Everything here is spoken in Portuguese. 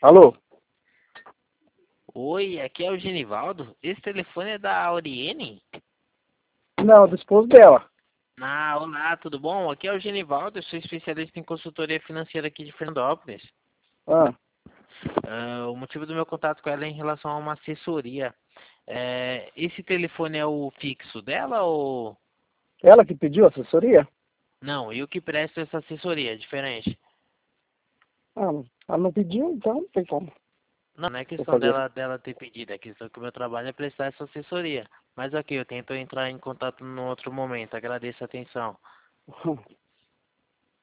Alô? Oi, aqui é o Genivaldo. Esse telefone é da Auriene? Não, do esposo dela. Ah, olá, tudo bom? Aqui é o Genivaldo, eu sou especialista em consultoria financeira aqui de Fernandópolis. Ah, O motivo do meu contato com ela é em relação a uma assessoria. Esse telefone é o fixo dela ou... ela que pediu assessoria? Não, eu que presto essa assessoria, é diferente. Ah, ela não pediu, então não tem como Não, não é eu questão fazer. dela ter pedido, é questão que o meu trabalho é prestar essa assessoria. Mas ok, eu tento entrar em contato num outro momento, agradeço a atenção.